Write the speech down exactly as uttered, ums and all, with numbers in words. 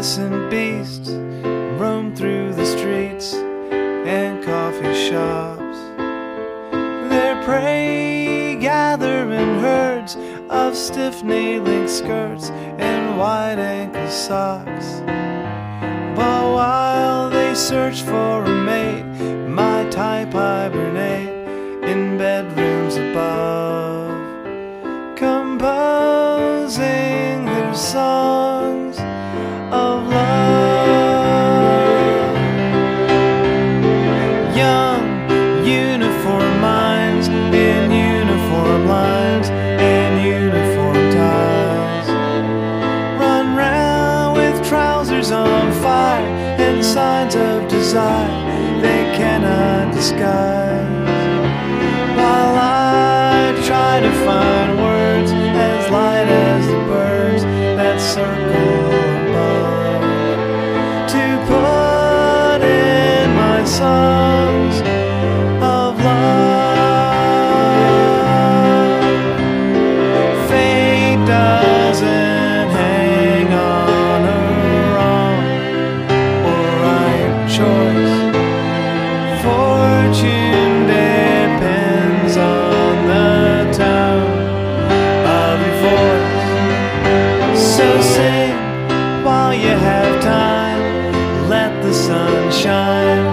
innocent beasts roam through the streets and coffee shops. Their prey gather in herds of stiff knee-length skirts and wide ankle socks. But while they search for a mate, my type hibernate in bedrooms above, composing their songs of love. Young uniform minds in uniform lines and uniform ties run round with trousers on fire and signs of desire they cannot disguise, while I try to find words as light as the birds that circle above, to put in my songs of love. Fate doesn't hang on a wrong or right choice. Fortune depends on the tone of your voice. So sing while you have time, let the sun shine.